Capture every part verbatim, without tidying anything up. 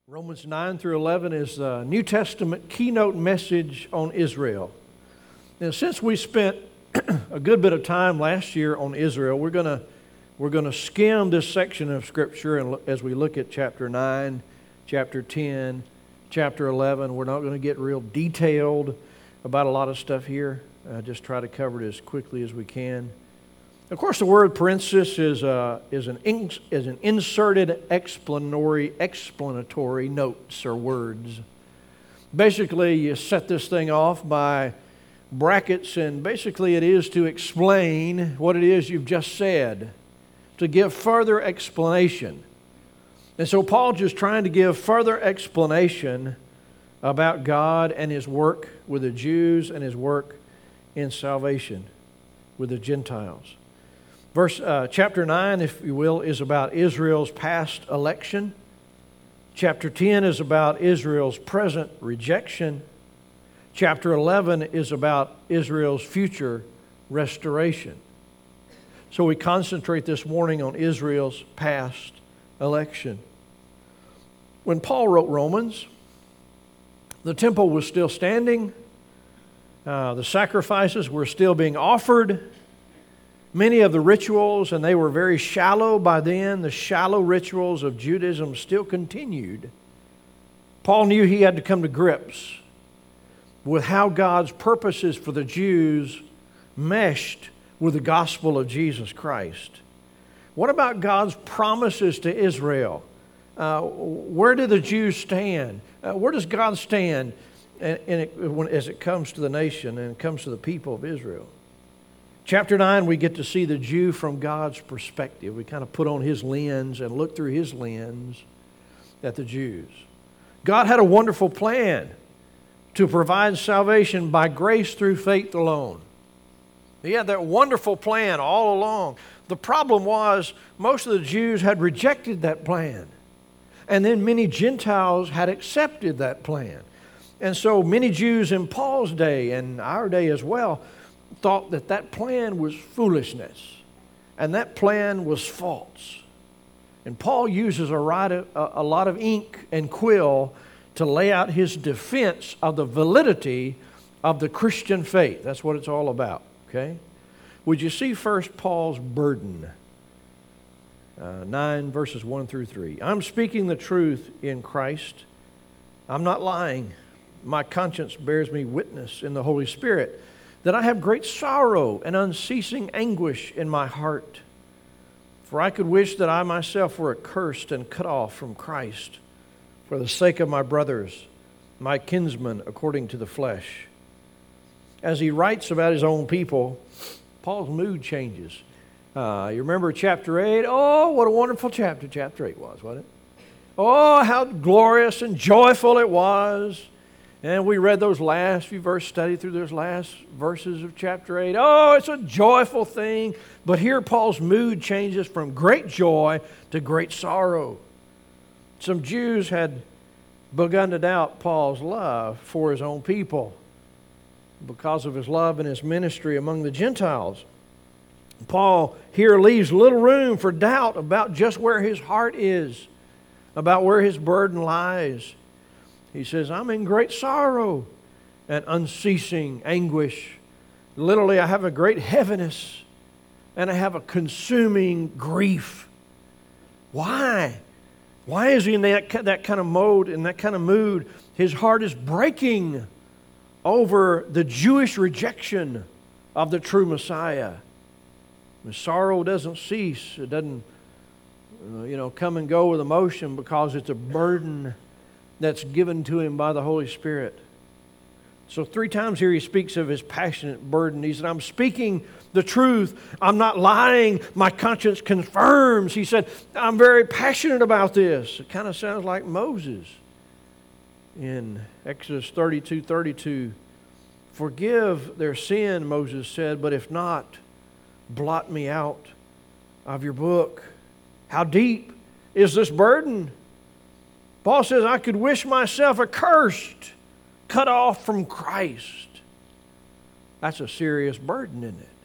Romans nine through eleven is the New Testament keynote message on Israel. Now, since we spent a good bit of time last year on Israel, we're going to we're going to skim this section of Scripture and look, as we look at chapter nine, chapter ten, chapter eleven. We're not going to get real detailed about a lot of stuff here. Uh, just try to cover it as quickly as we can. Of course, the word parenthesis is, uh, is, an, in, is an inserted explanatory, explanatory notes or words. Basically, you set this thing off by brackets, and basically it is to explain what it is you've just said, to give further explanation. And so Paul's just trying to give further explanation about God and His work with the Jews and His work in salvation with the Gentiles. Verse uh, chapter nine, if you will, is about Israel's past election. Chapter ten is about Israel's present rejection. Chapter eleven is about Israel's future restoration. So we concentrate this morning on Israel's past election. When Paul wrote Romans, the temple was still standing. Uh, the sacrifices were still being offered. Many of the rituals, and they were very shallow by then, the shallow rituals of Judaism still continued. Paul knew he had to come to grips with how God's purposes for the Jews meshed with the gospel of Jesus Christ. What about God's promises to Israel? Uh, where do the Jews stand? Uh, where does God stand in, in it, when, as it comes to the nation and it comes to the people of Israel? Chapter nine, we get to see the Jew from God's perspective. We kind of put on his lens and look through his lens at the Jews. God had a wonderful plan to provide salvation by grace through faith alone. He had that wonderful plan all along. The problem was most of the Jews had rejected that plan. And then many Gentiles had accepted that plan. And so many Jews in Paul's day and our day as well thought that that plan was foolishness and that plan was false. And Paul uses a, a, a lot of ink and quill to lay out his defense of the validity of the Christian faith. That's what it's all about, okay? Would you see first Paul's burden? Uh, nine verses one through three. I'm speaking the truth in Christ. I'm not lying. My conscience bears me witness in the Holy Spirit that I have great sorrow and unceasing anguish in my heart. For I could wish that I myself were accursed and cut off from Christ for the sake of my brothers, my kinsmen according to the flesh. As he writes about his own people, Paul's mood changes. Uh, you remember chapter eight? Oh, what a wonderful chapter chapter eight was, wasn't it? Oh, how glorious and joyful it was. And we read those last few verses, studied through those last verses of chapter eight. Oh, it's a joyful thing. But here Paul's mood changes from great joy to great sorrow. Some Jews had begun to doubt Paul's love for his own people because of his love and his ministry among the Gentiles. Paul here leaves little room for doubt about just where his heart is, about where his burden lies. He says, I'm in great sorrow and unceasing anguish. Literally, I have a great heaviness and I have a consuming grief. Why? Why is he in that, that kind of mode, in that kind of mood? His heart is breaking over the Jewish rejection of the true Messiah. The sorrow doesn't cease. It doesn't, you know, come and go with emotion because it's a burden that's given to him by the Holy Spirit. So three times here he speaks of his passionate burden. He said, I'm speaking the truth. I'm not lying. My conscience confirms. He said, I'm very passionate about this. It kind of sounds like Moses in Exodus thirty-two thirty-two. Forgive their sin, Moses said, but if not, blot me out of your book. How deep is this burden? Paul says, I could wish myself accursed, cut off from Christ. That's a serious burden, isn't it?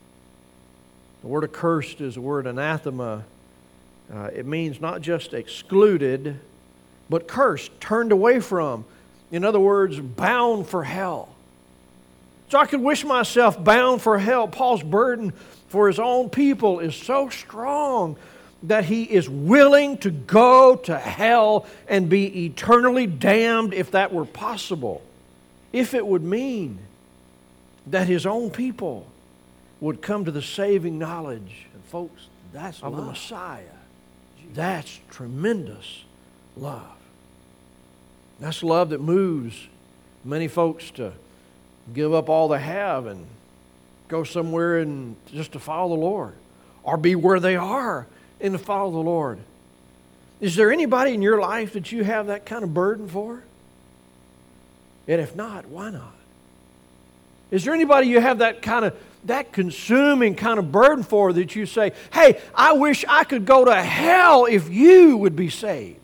The word accursed is the word anathema. Uh, it means not just excluded, but cursed, turned away from. In other words, bound for hell. So I could wish myself bound for hell. Paul's burden for his own people is so strong that he is willing to go to hell and be eternally damned if that were possible. If it would mean that his own people would come to the saving knowledge, And folks, that's of love. the Messiah. That's tremendous love. That's love that moves many folks to give up all they have and go somewhere and just to follow the Lord, or be where they are and to follow the Lord. Is there anybody in your life that you have that kind of burden for? And if not, why not? Is there anybody you have that kind of, that consuming kind of burden for that you say, hey, I wish I could go to hell if you would be saved?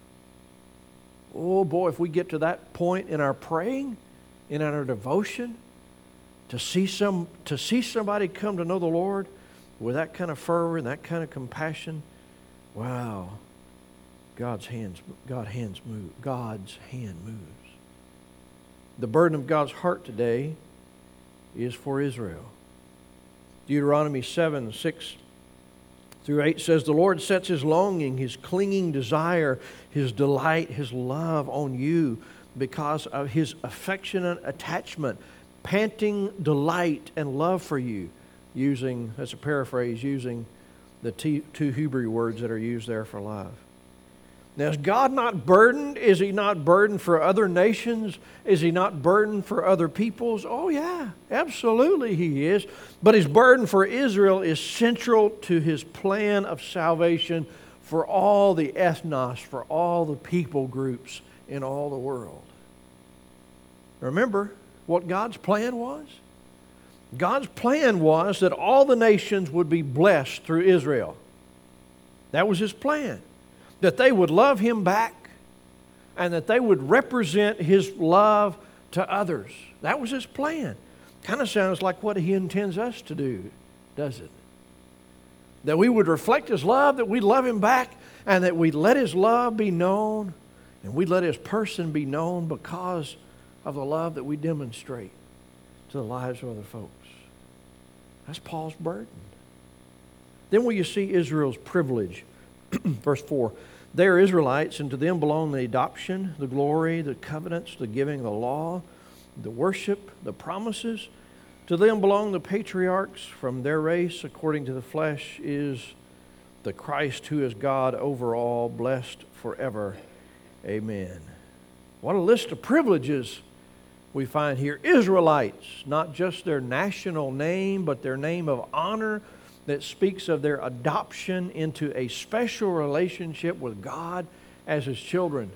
Oh boy, if we get to that point in our praying, in our devotion, to see some to see somebody come to know the Lord with that kind of fervor and that kind of compassion, wow, God's hands, God hands move, God's hand moves. The burden of God's heart today is for Israel. Deuteronomy seven, six through eight says, the Lord sets His longing, His clinging desire, His delight, His love on you because of His affectionate attachment, panting delight and love for you, using, that's a paraphrase, using the two Hebrew words that are used there for love. Now, is God not burdened? Is He not burdened for other nations? Is He not burdened for other peoples? Oh, yeah, absolutely He is. But His burden for Israel is central to His plan of salvation for all the ethnos, for all the people groups in all the world. Remember what God's plan was? God's plan was that all the nations would be blessed through Israel. That was His plan. That they would love Him back and that they would represent His love to others. That was His plan. Kind of sounds like what He intends us to do, does it? That we would reflect His love, that we'd love Him back, and that we'd let His love be known, and we'd let His person be known because of the love that we demonstrate to the lives of other folks. That's Paul's burden. Then will you see Israel's privilege? Verse four, they are Israelites, and to them belong the adoption, the glory, the covenants, the giving of the law, the worship, the promises. To them belong the patriarchs. From their race, according to the flesh, is the Christ who is God over all, blessed forever. Amen. What a list of privileges we find here. Israelites, not just their national name, but their name of honor that speaks of their adoption into a special relationship with God as His children.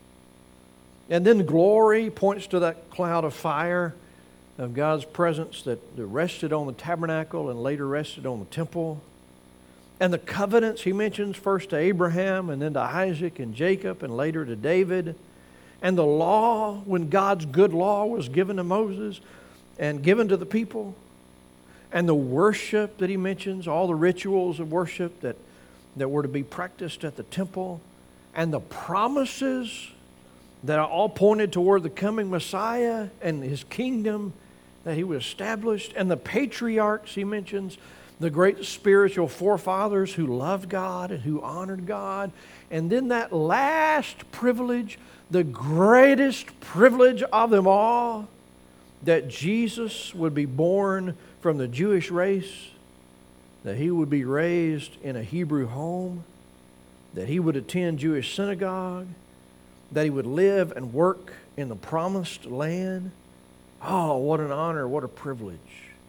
And then glory points to that cloud of fire of God's presence that rested on the tabernacle and later rested on the temple. And the covenants He mentions first to Abraham and then to Isaac and Jacob and later to David. And the law, when God's good law was given to Moses and given to the people. And the worship that He mentions, all the rituals of worship that, that were to be practiced at the temple. And the promises that are all pointed toward the coming Messiah and His kingdom that He would establish. And the patriarchs He mentions, the great spiritual forefathers who loved God and who honored God. And then that last privilege, the greatest privilege of them all, that Jesus would be born from the Jewish race, that He would be raised in a Hebrew home, that He would attend Jewish synagogue, that He would live and work in the promised land. Oh, what an honor, what a privilege.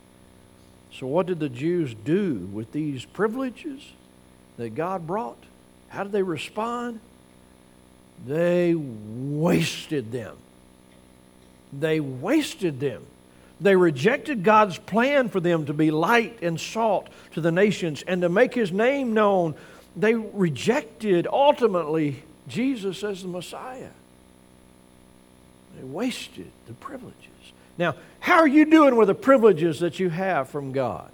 So what did the Jews do with these privileges that God brought? How did they respond? They wasted them. They wasted them. They rejected God's plan for them to be light and salt to the nations and to make His name known. They rejected, ultimately, Jesus as the Messiah. They wasted the privileges. Now, how are you doing with the privileges that you have from God?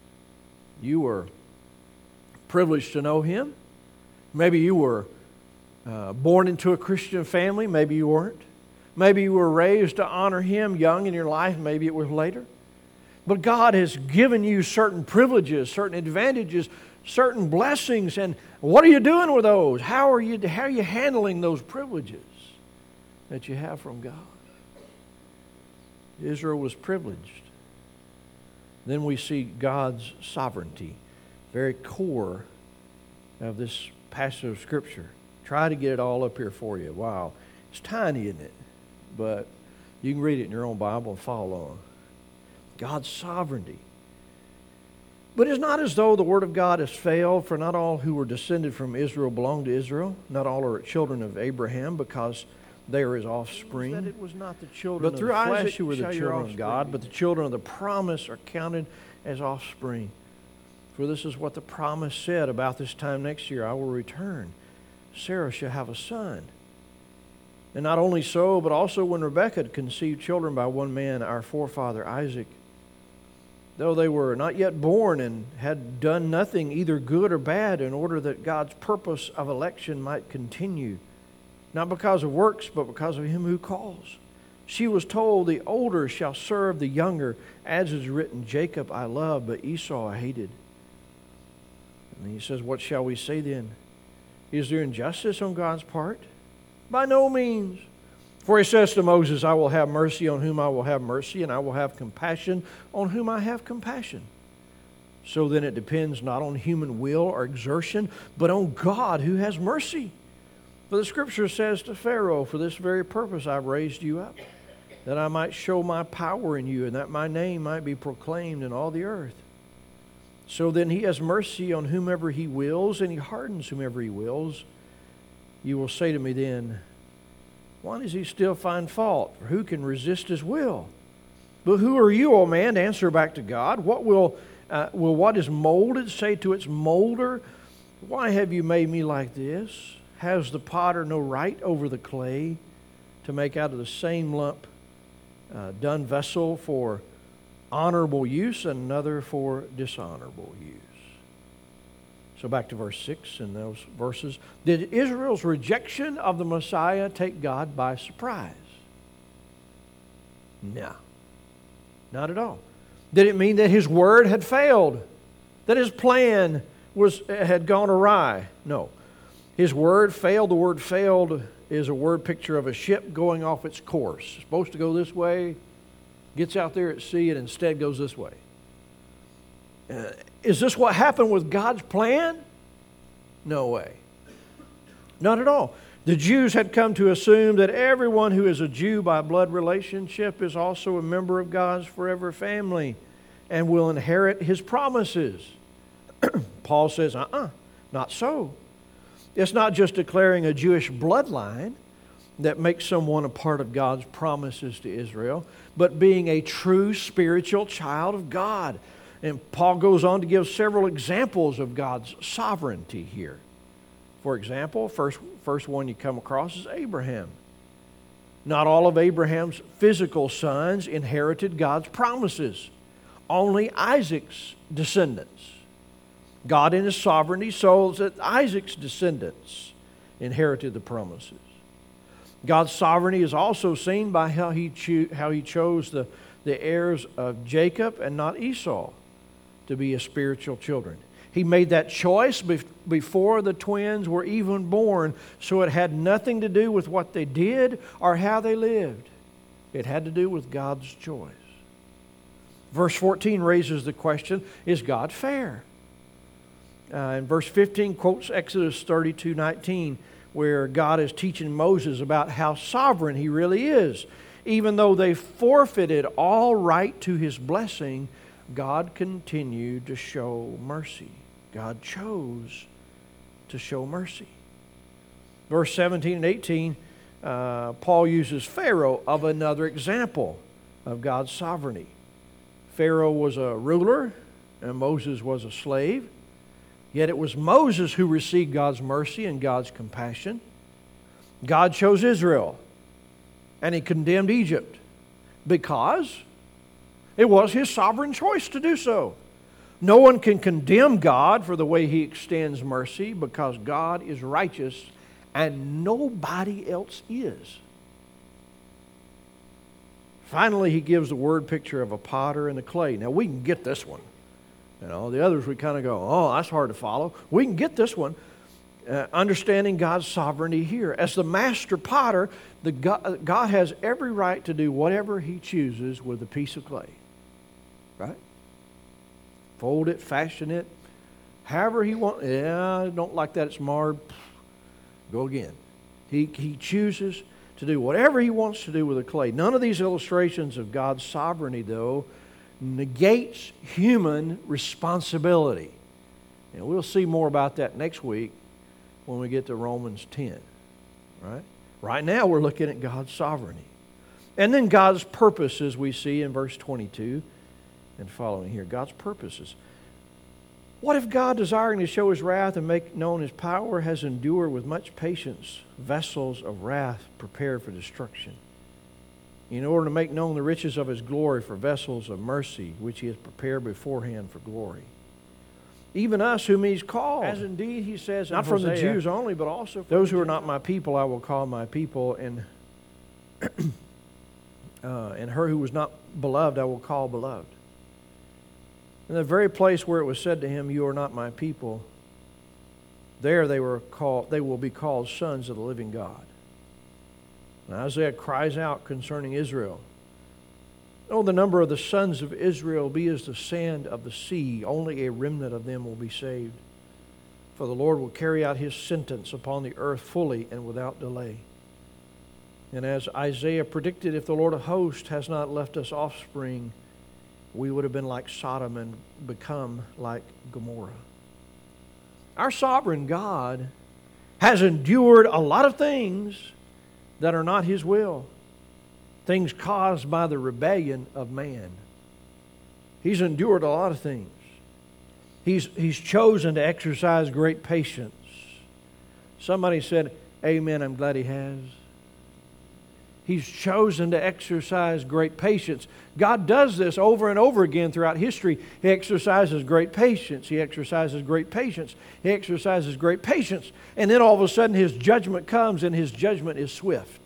You were privileged to know Him. Maybe you were uh, born into a Christian family. Maybe you weren't. Maybe you were raised to honor Him young in your life. Maybe it was later. But God has given you certain privileges, certain advantages, certain blessings. And what are you doing with those? How are you, how are you handling those privileges that you have from God? Israel was privileged. Then we see God's sovereignty, very core of this passage of Scripture. Try to get it all up here for you. Wow. It's tiny, isn't it? But you can read it in your own Bible and follow along. God's sovereignty. But it's not as though the Word of God has failed, for not all who were descended from Israel belong to Israel. Not all are children of Abraham, because they are his offspring. That it was not the children but through of the flesh Isaac who were the shall your children of God, offspring but the children of the promise are counted as offspring. For this is what the promise said: about this time next year I will return. Sarah shall have a son. And not only so, but also when Rebekah had conceived children by one man, our forefather Isaac, though they were not yet born and had done nothing either good or bad, in order that God's purpose of election might continue, not because of works, but because of Him who calls. She was told, the older shall serve the younger, as is written, Jacob I loved, but Esau I hated. And he says, what shall we say then? Is there injustice on God's part? By no means. For He says to Moses, I will have mercy on whom I will have mercy, and I will have compassion on whom I have compassion. So then it depends not on human will or exertion, but on God who has mercy. For the Scripture says to Pharaoh, for this very purpose I've raised you up, that I might show my power in you, and that my name might be proclaimed in all the earth. So then He has mercy on whomever He wills, and He hardens whomever He wills. You will say to me then, why does He still find fault? For who can resist His will? But who are you, O man, to answer back to God? What will, uh, will what is molded say to its molder, why have you made me like this? Has the potter no right over the clay to make out of the same lump uh, done vessel for honorable use and another for dishonorable use? So back to verse six in those verses. Did Israel's rejection of the Messiah take God by surprise? No, not at all. Did it mean that His word had failed? That His plan was had gone awry? No. His word failed. The word failed is a word picture of a ship going off its course. It's supposed to go this way, gets out there at sea, and instead goes this way. Uh, is this what happened with God's plan? No way. Not at all. The Jews had come to assume that everyone who is a Jew by blood relationship is also a member of God's forever family and will inherit His promises. Paul says, uh-uh, not so. It's not just declaring a Jewish bloodline that makes someone a part of God's promises to Israel, but being a true spiritual child of God. And Paul goes on to give several examples of God's sovereignty here. For example, first, first one you come across is Abraham. Not all of Abraham's physical sons inherited God's promises. Only Isaac's descendants. God in His sovereignty so that Isaac's descendants inherited the promises. God's sovereignty is also seen by how He, cho- how he chose the, the heirs of Jacob and not Esau to be His spiritual children. He made that choice bef- before the twins were even born, so it had nothing to do with what they did or how they lived. It had to do with God's choice. Verse fourteen raises the question, is God fair? Uh, and verse fifteen quotes Exodus thirty-two nineteen, where God is teaching Moses about how sovereign He really is. Even though they forfeited all right to His blessing, God continued to show mercy. God chose to show mercy. Verse seventeen and eighteen, uh, Paul uses Pharaoh of another example of God's sovereignty. Pharaoh was a ruler and Moses was a slave. Yet it was Moses who received God's mercy and God's compassion. God chose Israel, and He condemned Egypt because it was His sovereign choice to do so. No one can condemn God for the way He extends mercy, because God is righteous and nobody else is. Finally, he gives the word picture of a potter and the clay. Now, we can get this one. You know, the others we kind of go, oh, that's hard to follow. We can get this one. Uh, understanding God's sovereignty here. As the master potter, the God, God has every right to do whatever He chooses with a piece of clay. Right? Fold it, fashion it, however He wants. Yeah, I don't like that, it's marred. Go again. He, he chooses to do whatever He wants to do with the clay. None of these illustrations of God's sovereignty, though, negates human responsibility. And we'll see more about that next week when we get to Romans ten. Right? Right now we're looking at God's sovereignty. And then God's purposes we see in verse twenty-two and following here. God's purposes. What if God, desiring to show His wrath and make known His power, has endured with much patience vessels of wrath prepared for destruction, in order to make known the riches of His glory for vessels of mercy, which He has prepared beforehand for glory? Even us whom He's called. As indeed He says, not from the Jews only, but also from those who are not my people I will call my people, and uh, and her who was not beloved I will call beloved. In the very place where it was said to him, you are not my people, there they were called, they will be called sons of the living God. And Isaiah cries out concerning Israel, oh, the number of the sons of Israel be as the sand of the sea. Only a remnant of them will be saved. For the Lord will carry out His sentence upon the earth fully and without delay. And as Isaiah predicted, if the Lord of hosts has not left us offspring, we would have been like Sodom and become like Gomorrah. Our sovereign God has endured a lot of things that are not His will. Things caused by the rebellion of man. He's endured a lot of things. He's, he's chosen to exercise great patience. Somebody said, amen, I'm glad He has. He's chosen to exercise great patience. God does this over and over again throughout history. He exercises great patience. He exercises great patience. He exercises great patience. And then all of a sudden His judgment comes, and His judgment is swift.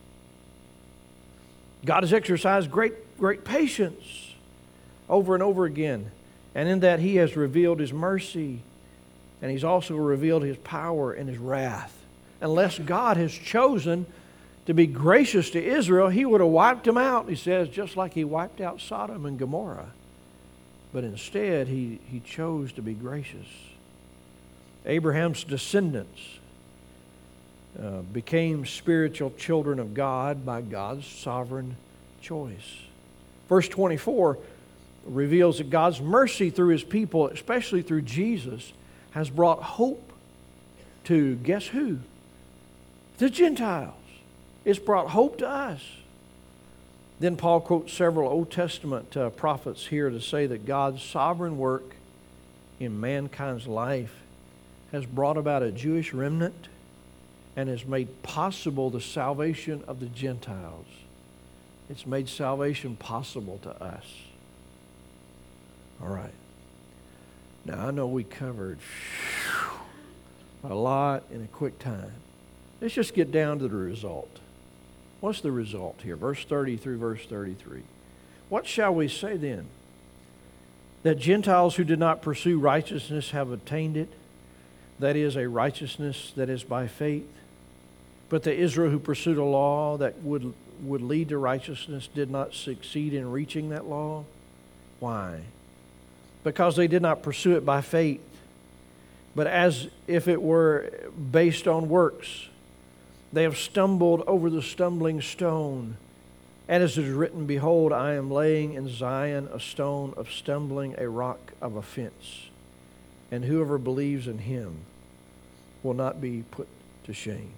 God has exercised great, great patience over and over again. And in that He has revealed His mercy, and He's also revealed His power and His wrath. Unless God has chosen to be gracious to Israel, He would have wiped them out, He says, just like He wiped out Sodom and Gomorrah. But instead, He, he chose to be gracious. Abraham's descendants uh, became spiritual children of God by God's sovereign choice. Verse twenty-four reveals that God's mercy through His people, especially through Jesus, has brought hope to, guess who? The Gentiles. It's brought hope to us. Then Paul quotes several Old Testament uh, prophets here to say that God's sovereign work in mankind's life has brought about a Jewish remnant and has made possible the salvation of the Gentiles. It's made salvation possible to us. All right. Now, I know we covered whew, a lot in a quick time. Let's just get down to the result. What's the result here? Verse thirty through verse thirty-three. What shall we say then? That Gentiles who did not pursue righteousness have attained it, that is, a righteousness that is by faith. But the Israel who pursued a law that would, would lead to righteousness did not succeed in reaching that law. Why? Because they did not pursue it by faith, but as if it were based on works. They have stumbled over the stumbling stone. And as it is written, behold, I am laying in Zion a stone of stumbling, a rock of offense. And whoever believes in Him will not be put to shame.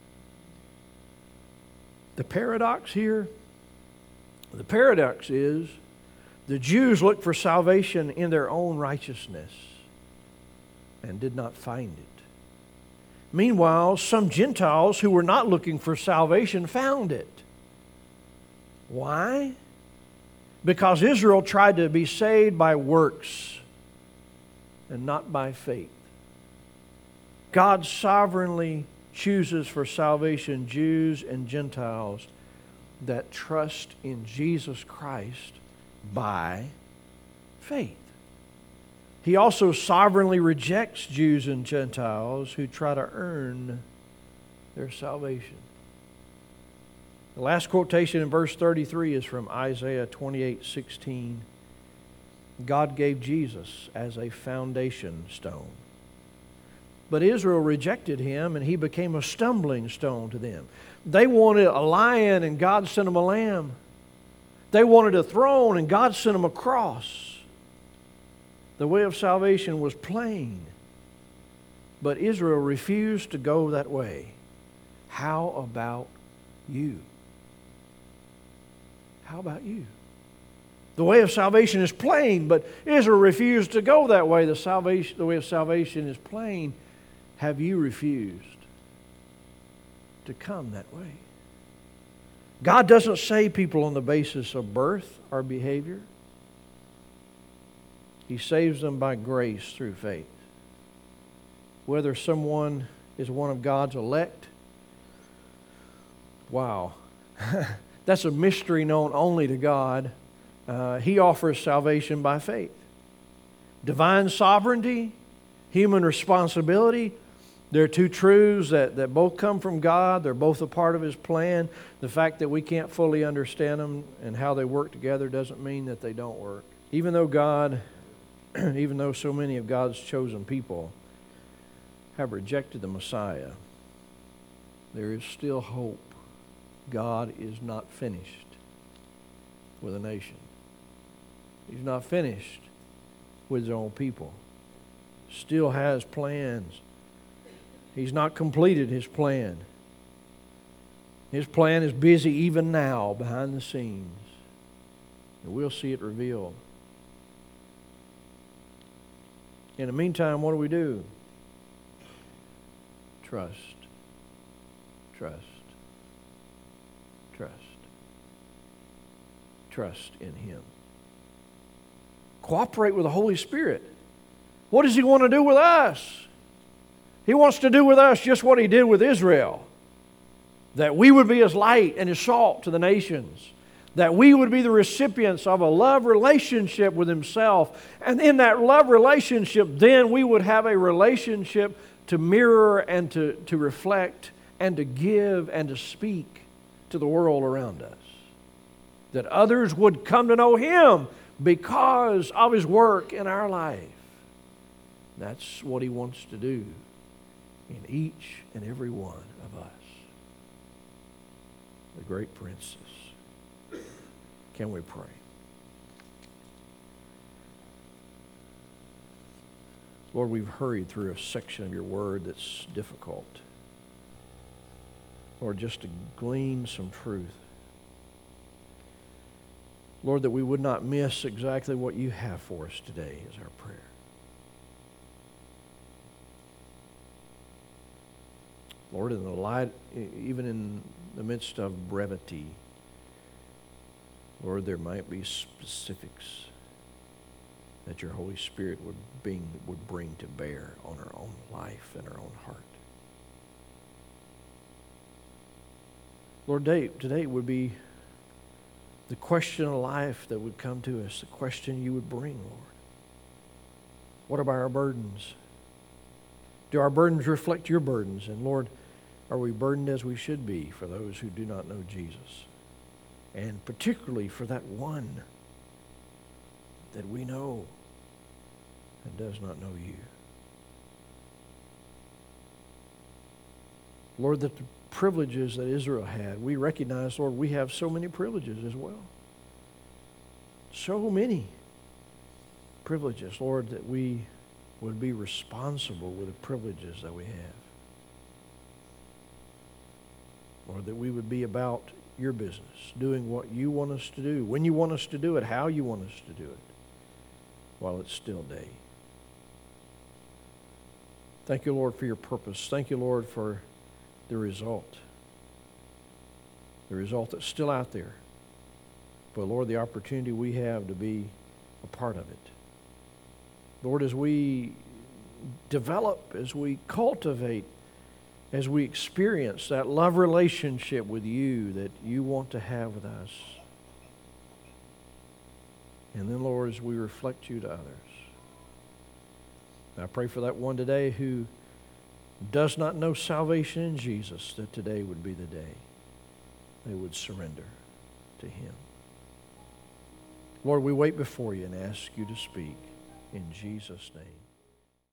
The paradox here, the paradox is the Jews looked for salvation in their own righteousness and did not find it. Meanwhile, some Gentiles who were not looking for salvation found it. Why? Because Israel tried to be saved by works and not by faith. God sovereignly chooses for salvation Jews and Gentiles that trust in Jesus Christ by faith. He also sovereignly rejects Jews and Gentiles who try to earn their salvation. The last quotation in verse thirty-three is from Isaiah twenty-eight sixteen. God gave Jesus as a foundation stone. But Israel rejected him, and he became a stumbling stone to them. They wanted a lion, and God sent them a lamb. They wanted a throne, and God sent them a cross. The way of salvation was plain, but Israel refused to go that way. How about you? How about you? The way of salvation is plain, but Israel refused to go that way. The salvation, the way of salvation is plain. Have you refused to come that way? God doesn't save people on the basis of birth or behavior. He saves them by grace through faith. Whether someone is one of God's elect, wow, that's a mystery known only to God. Uh, he offers salvation by faith. Divine sovereignty, human responsibility, they're two truths that, that both come from God. They're both a part of His plan. The fact that we can't fully understand them and how they work together doesn't mean that they don't work. Even though God, even though so many of God's chosen people have rejected the Messiah, there is still hope. God is not finished with a nation. He's not finished with His own people. Still has plans. He's not completed His plan. His plan is busy even now behind the scenes. And we'll see it revealed. In the meantime, what do we do? Trust. Trust. Trust. Trust in Him. Cooperate with the Holy Spirit. What does He want to do with us? He wants to do with us just what He did with Israel. That we would be His light and His salt to the nations. That we would be the recipients of a love relationship with Himself. And in that love relationship, then we would have a relationship to mirror and to, to reflect and to give and to speak to the world around us. That others would come to know Him because of His work in our life. That's what He wants to do in each and every one of us. The great princess. Can we pray? Lord, we've hurried through a section of your word that's difficult. Lord, just to glean some truth. Lord, that we would not miss exactly what you have for us today is our prayer. Lord, in the light, even in the midst of brevity, Lord, there might be specifics that your Holy Spirit would bring, would bring to bear on our own life and our own heart. Lord, today would be the question of life that would come to us, the question you would bring, Lord. What about our burdens? Do our burdens reflect your burdens? And Lord, are we burdened as we should be for those who do not know Jesus? And particularly for that one that we know and does not know you. Lord, that the privileges that Israel had, we recognize, Lord, we have so many privileges as well. So many privileges, Lord, that we would be responsible with the privileges that we have. Lord, that we would be about your business, doing what you want us to do, when you want us to do it, how you want us to do it, while it's still day. Thank you, Lord, for your purpose. Thank you, Lord, for the result. The result that's still out there. But, Lord, the opportunity we have to be a part of it. Lord, as we develop, as we cultivate, as we experience that love relationship with you that you want to have with us. And then, Lord, as we reflect you to others. I pray for that one today who does not know salvation in Jesus, that today would be the day they would surrender to Him. Lord, we wait before you and ask you to speak in Jesus' name.